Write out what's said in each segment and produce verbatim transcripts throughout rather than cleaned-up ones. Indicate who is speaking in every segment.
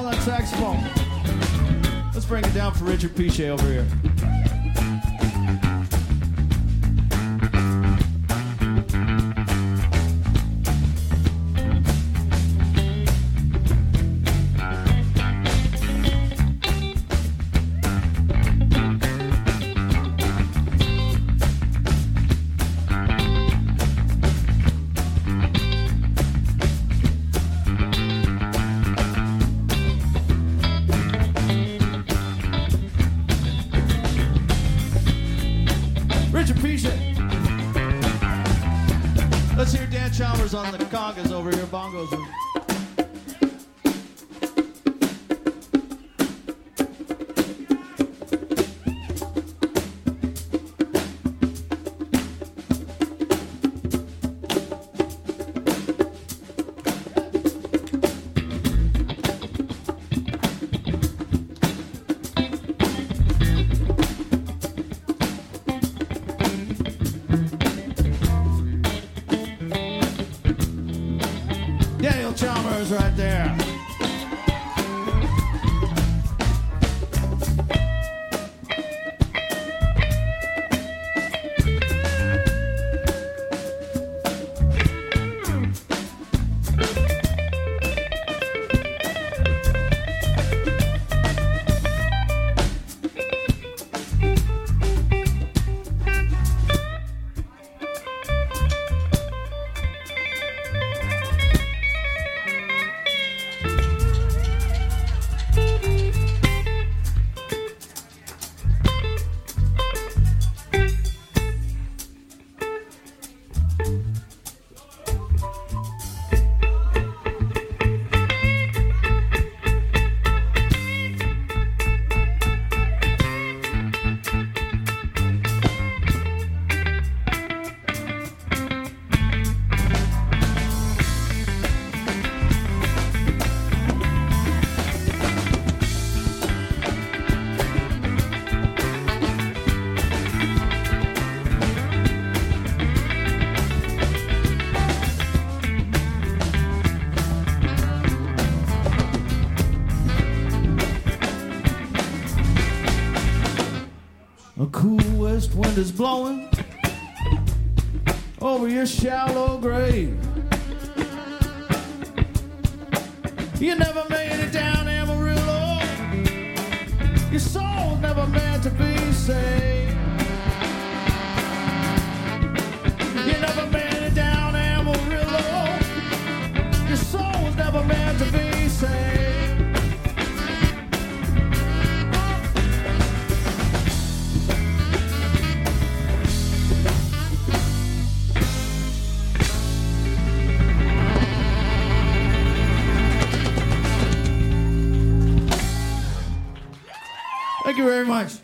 Speaker 1: on that saxophone. Let's bring it down for Richard Pichet over here. Let's hear Dan Chalmers on the congas over here, bongos. Daniel Chalmers right there. A cool west wind is blowing over your shallow grave. You never made it down Amarillo. Your soul's never meant to be saved. You never made it down Amarillo. Your soul's never meant to be saved. Thank you very much.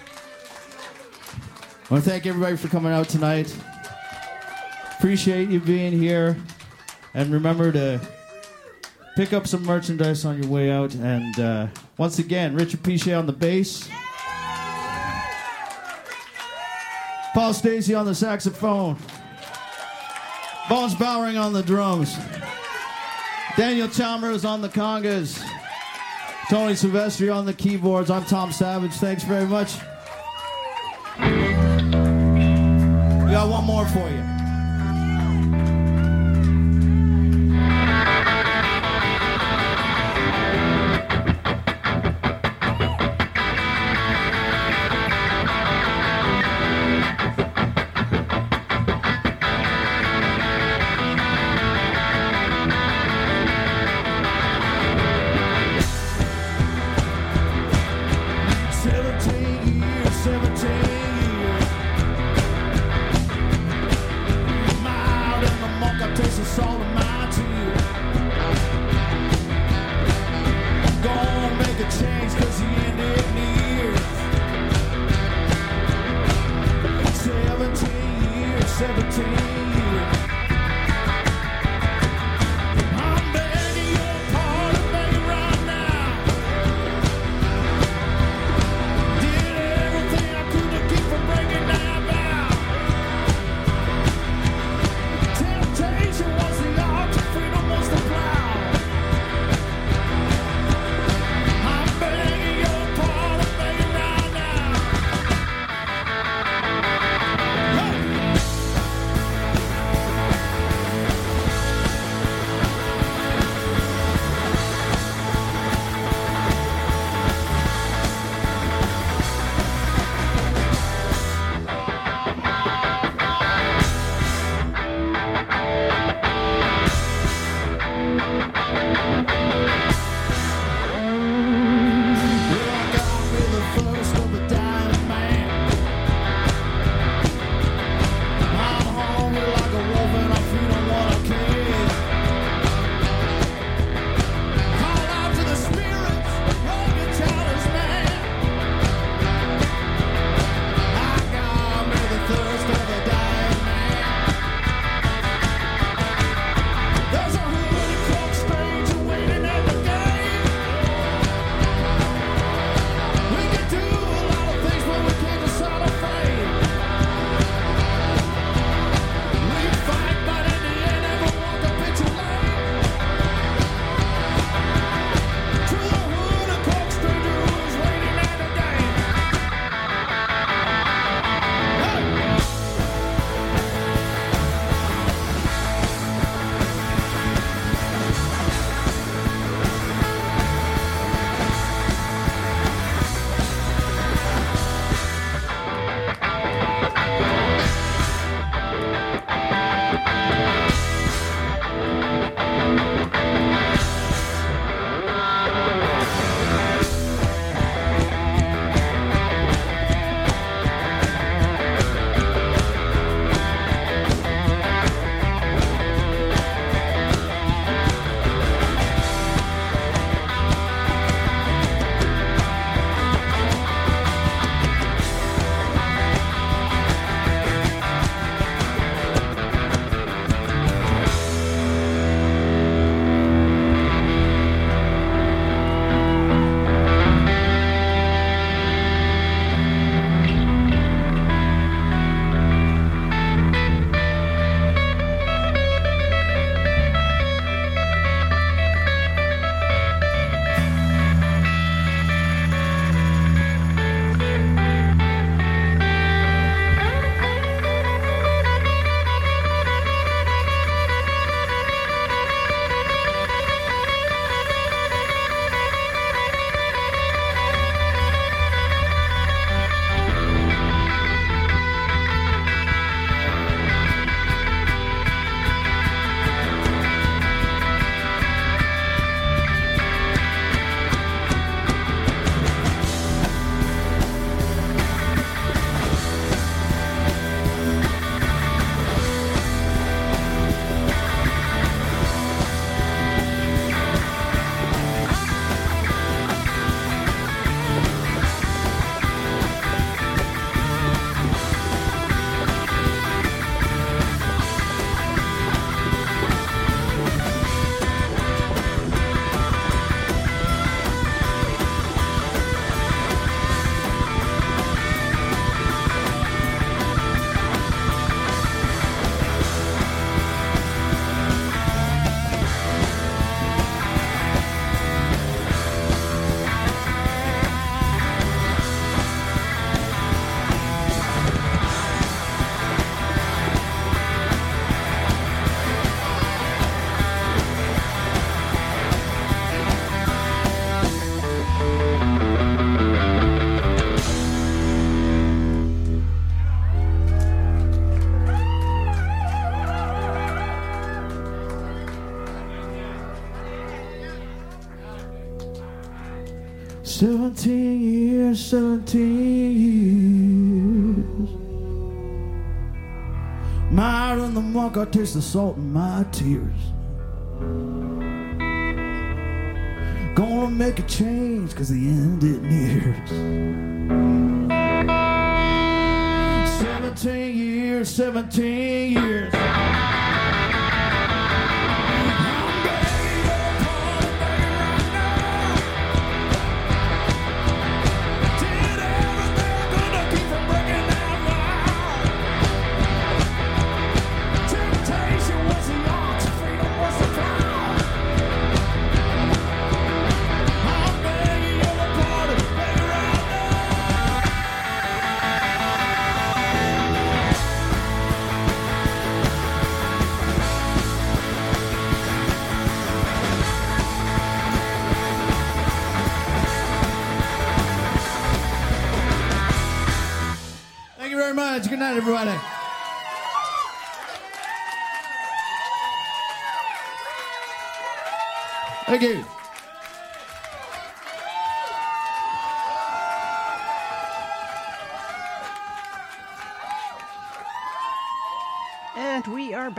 Speaker 1: I want to thank everybody for coming out tonight. Appreciate you being here. And remember to pick up some merchandise on your way out. And uh, once again, Richard Pichet on the bass. Paul Stacey on the saxophone. Bones Bowering on the drums. Daniel Chalmers on the congas. Tony Silvestri on the keyboards. I'm Tom Savage. Thanks very much. We got one more for you. seventeen years, seventeen years. Seventeen years, seventeen years. Mire in the muck, I taste the salt in my tears. Gonna make a change, cause the end it nears. Seventeen years, seventeen years. Good night, everybody. Thank you.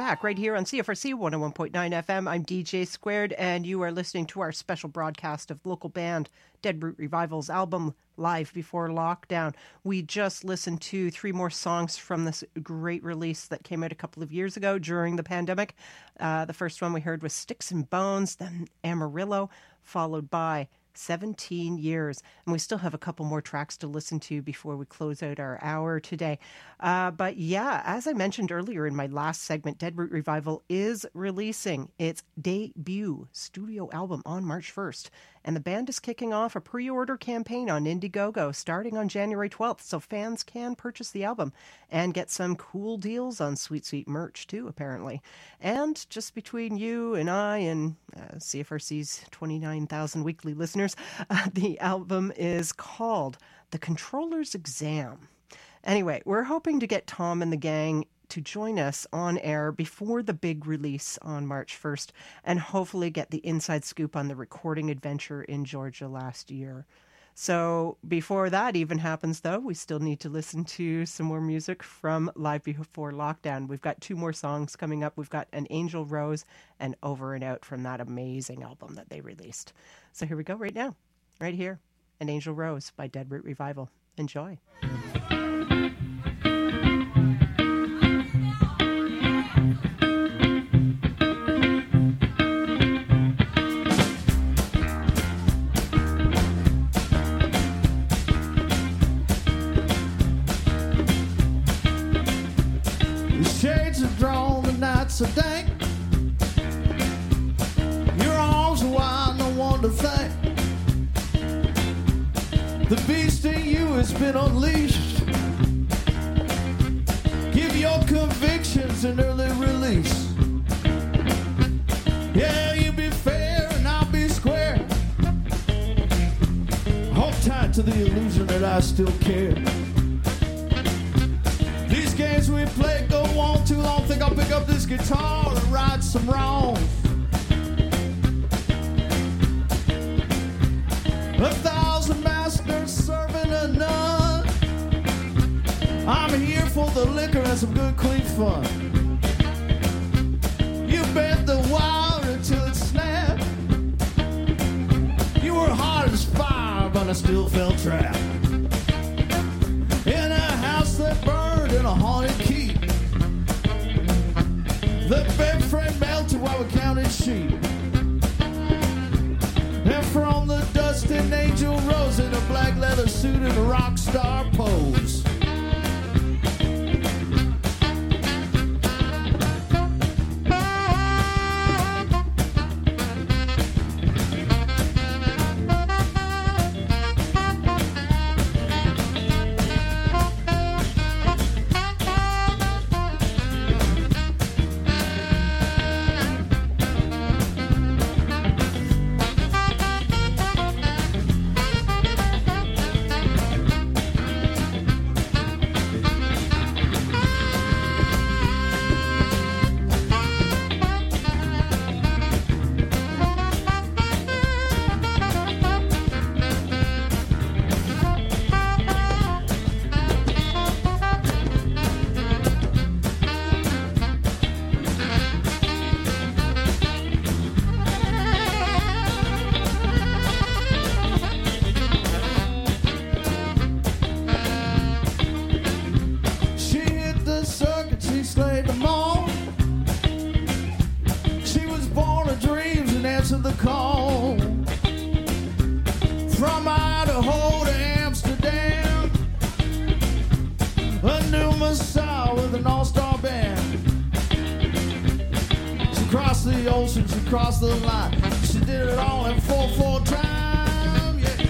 Speaker 2: back right here on C F R C one oh one point nine F M. I'm D J Squared, and you are listening to our special broadcast of local band Deadroot Revival's album Live Before Lockdown. We just listened to three more songs from this great release that came out a couple of years ago during the pandemic. Uh, the first one we heard was Sticks and Bones, then Amarillo, followed by seventeen years. And we still have a couple more tracks to listen to before we close out our hour today. Uh, but yeah, as I mentioned earlier in my last segment, Deadroot Revival is releasing its debut studio album on March first. And the band is kicking off a pre-order campaign on Indiegogo starting on January twelfth. So fans can purchase the album and get some cool deals on Sweet Sweet merch too, apparently. And just between you and I and uh, C F R C's twenty-nine thousand weekly listeners, uh, the album is called The Controller's Exam. Anyway, we're hoping to get Tom and the gang to join us on air before the big release on March first and hopefully get the inside scoop on the recording adventure in Georgia last year. So before that even happens, though, we still need to listen to some more music from Live Before Lockdown. We've got two more songs coming up. We've got An Angel Rose and Over and Out from that amazing album that they released. So here we go right now, right here, An Angel Rose by Deadroot Revival. Enjoy.
Speaker 1: So dank, your arms are wide, no one to thank. The beast in you has been unleashed. Give your convictions an early release. Yeah, you be fair and I'll be square. Hold tight to the illusion that I still care. These games we play go on too long. Think I'll pick up this guitar and right some wrongs. A thousand masters serving a nun. I'm here for the liquor and some good clean fun. You bent the wire until it snapped. You were hard as fire, but I still felt trapped. In a house that burned in a haunted keep. The bed frame melted while we counted sheep. And from the dust an angel rose in a black leather suit and a rock star pose. Across the line, she did it all in four four time, yeah.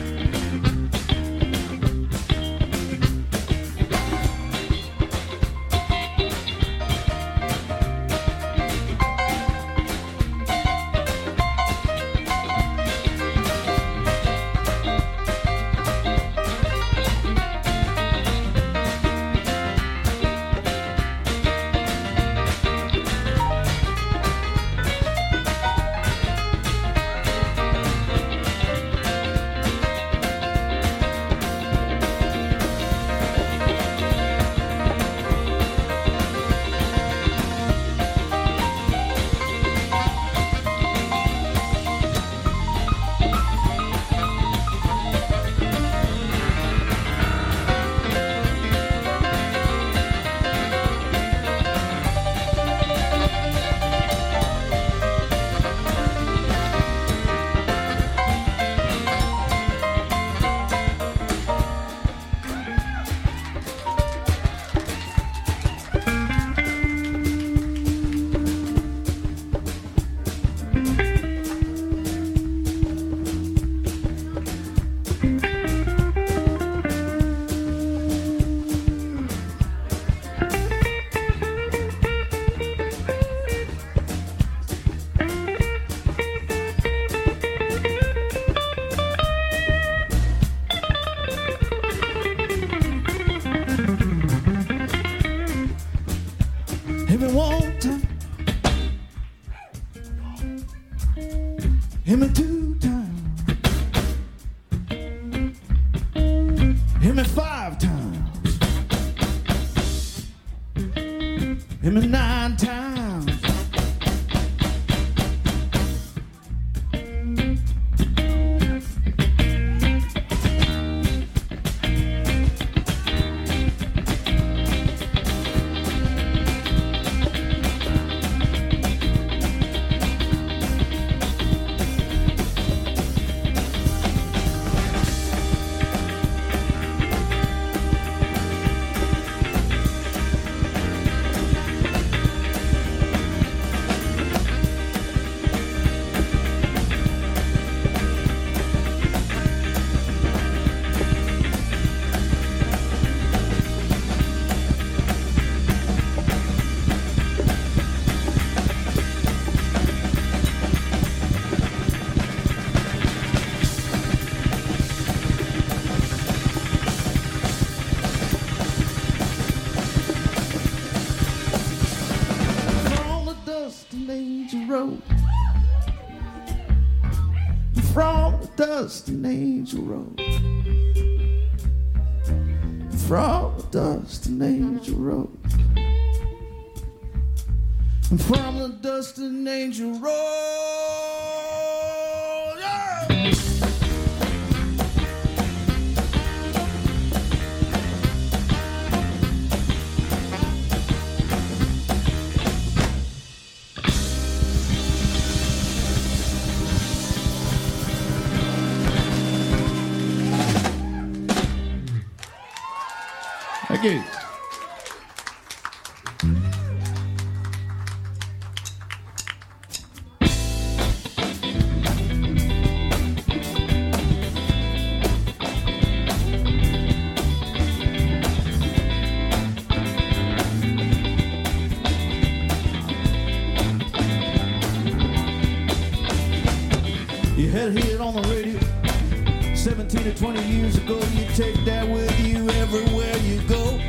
Speaker 1: dust an angel rose. From the dust an angel rose. And from the dust an angel rose. Yeah! Thank you. You had a hit on the radio seventeen or twenty years ago. You take that with you everywhere you go.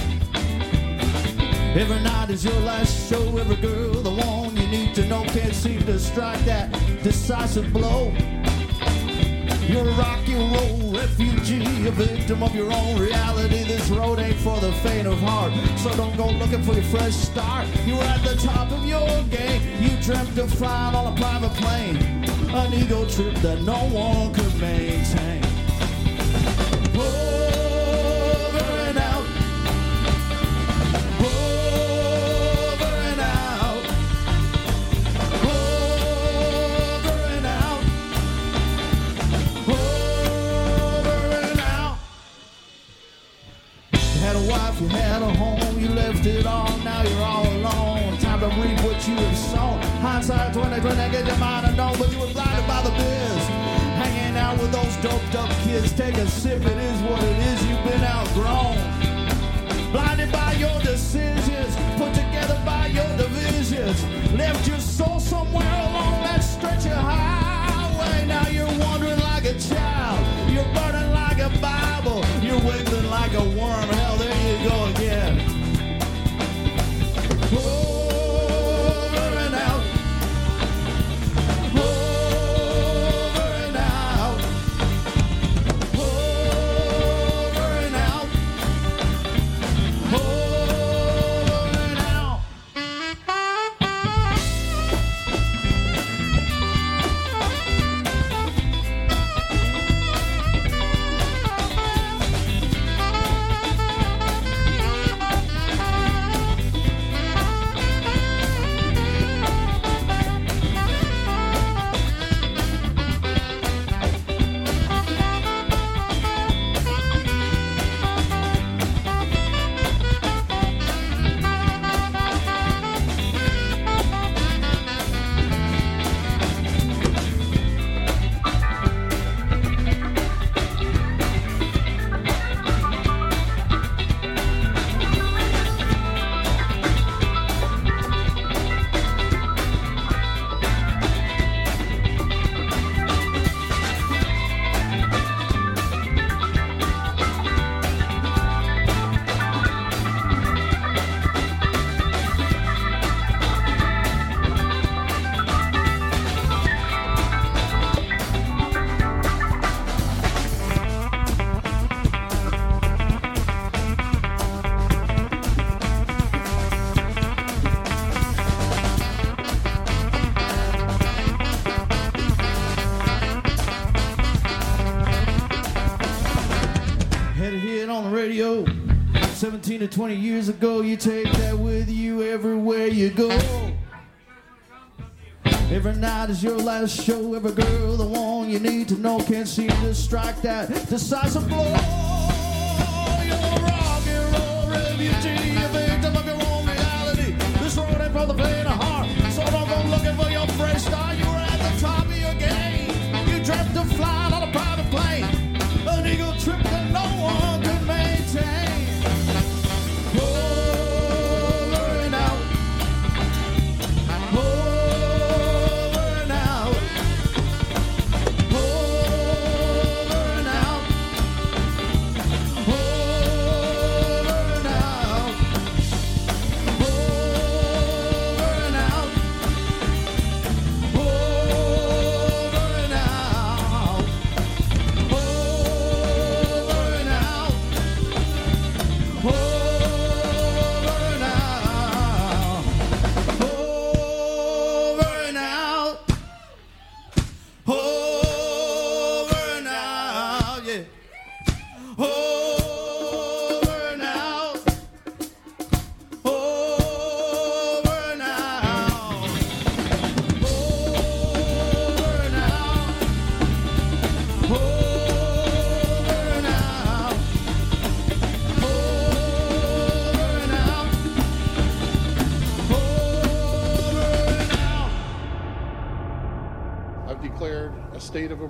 Speaker 1: Every night is your last show. Every girl, the one you need to know, can't seem to strike that decisive blow. You're a rock and roll refugee, a victim of your own reality. This road ain't for the faint of heart, so don't go looking for your fresh start. You were at the top of your game. You dreamt of flying on a private plane, an ego trip that no one could maintain. Over and out, over and out, over and out, over and out. You had a wife, you had a home, you left it all, now you're all alone. Time to reap what you have sown. Hindsight twenty twenty, get your mind unknown, but you were blinded by the biz. Hanging out with those doped up kids, take a sip, it is what it is, you've been outgrown. Blinded by your decisions, put together by your divisions. Left your soul somewhere along that stretch of highway. Now you're wandering like a child, you're burning like a Bible, you're wiggling like a worm. Hell, there you go again. Over and out, over and out, over and out, over and out. seventeen to twenty years ago, you take that with you everywhere you go. Every night is your last show. Every girl, the one you need to know, can't seem to strike that decisive blow. You're a rock and roll refugee, a victim of your own reality. This road ain't for the faint of heart, so don't go looking for your fresh start. You were at the top of your game. You dreamt of flying on a private plane, an eagle trip that no one could maintain.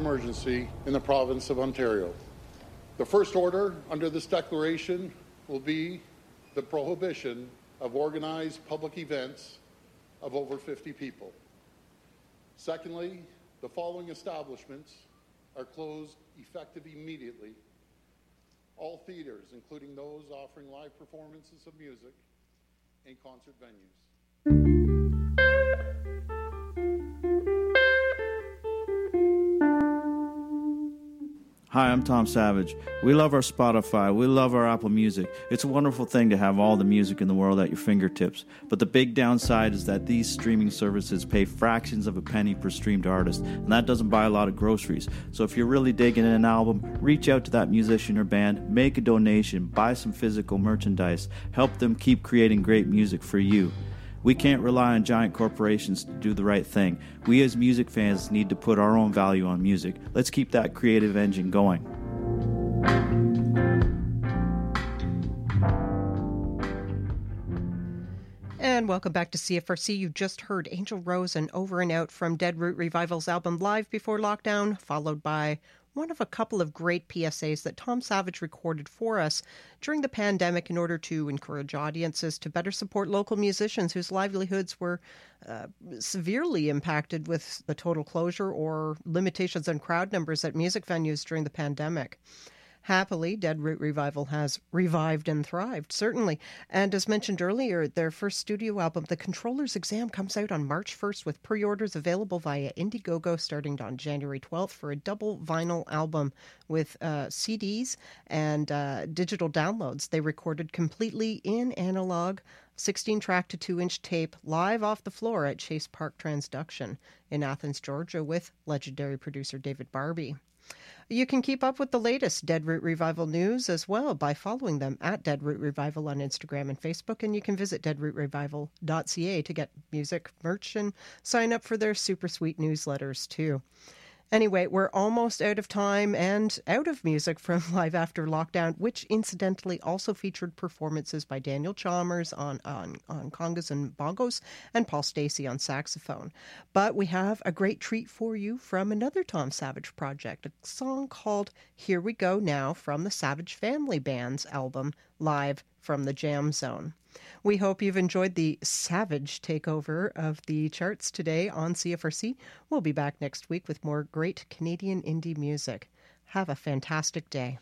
Speaker 3: emergency in the province of Ontario. The first order under this declaration will be the prohibition of organized public events of over fifty people. Secondly, the following establishments are closed effective immediately. All theaters, including those offering live performances of music and concert venues.
Speaker 1: Hi, I'm Tom Savage. We love our Spotify. We love our Apple Music. It's a wonderful thing to have all the music in the world at your fingertips. But the big downside is that these streaming services pay fractions of a penny per streamed artist, and that doesn't buy a lot of groceries. So if you're really digging an album, reach out to that musician or band, make a donation, buy some physical merchandise, help them keep creating great music for you. We can't rely on giant corporations to do the right thing. We as music fans need to put our own value on music. Let's keep that creative engine going.
Speaker 2: And welcome back to C F R C. You just heard Angel Rose and Over and Out from Dead Root Revival's album Live Before Lockdown, followed by one of a couple of great P S As that Tom Savage recorded for us during the pandemic in order to encourage audiences to better support local musicians whose livelihoods were uh, severely impacted with the total closure or limitations on crowd numbers at music venues during the pandemic. Happily, Dead Root Revival has revived and thrived, certainly. And as mentioned earlier, their first studio album, The Controller's Exam, comes out on March first with pre-orders available via Indiegogo starting on January twelfth for a double vinyl album with uh, C Ds and uh, digital downloads. They recorded completely in analog, sixteen-track to two-inch tape, live off the floor at Chase Park Transduction in Athens, Georgia, with legendary producer David Barbie. You can keep up with the latest Dead Root Revival news as well by following them at Dead Root Revival on Instagram and Facebook, and you can visit dead root revival dot c a to get music, merch, and sign up for their super sweet newsletters too. Anyway, we're almost out of time and out of music from Live After Lockdown, which incidentally also featured performances by Daniel Chalmers on, on, on congas and bongos and Paul Stacey on saxophone. But we have a great treat for you from another Tom Savage project, a song called Here We Go Now from the Savage Family Band's album Live from the Jam Zone. We hope you've enjoyed the savage takeover of the charts today on C F R C. We'll be back next week with more great Canadian indie music. Have a fantastic day.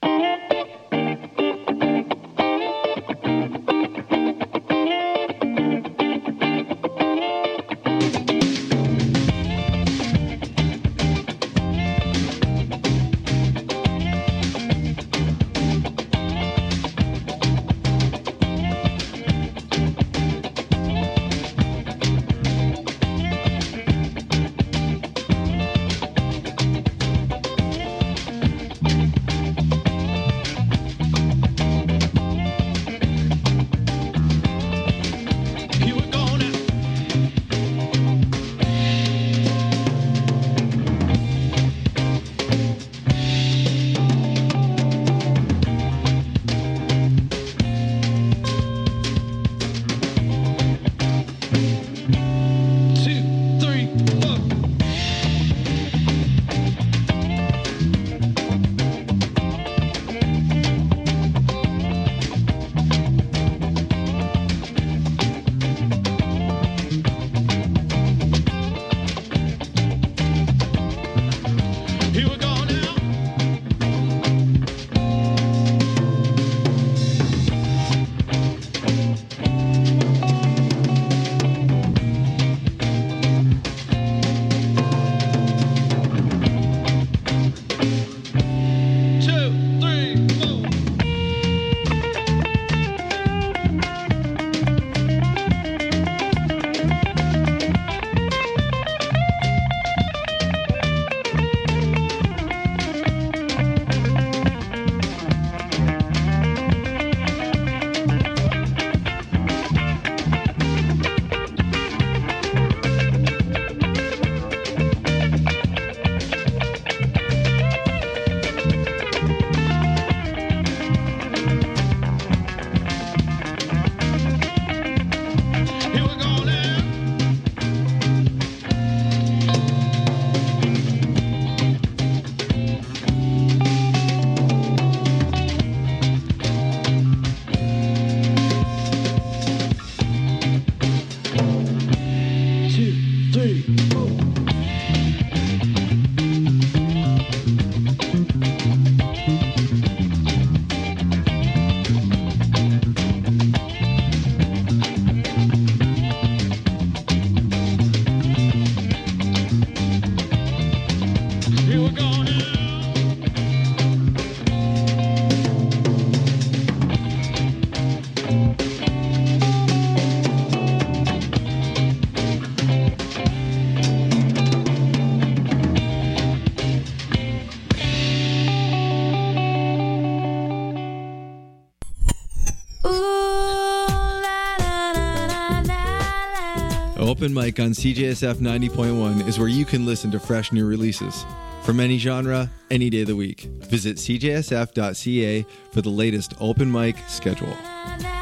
Speaker 4: Open Mic on C J S F ninety point one is where you can listen to fresh new releases. From any genre, any day of the week. Visit c j s f dot c a for the latest open mic schedule.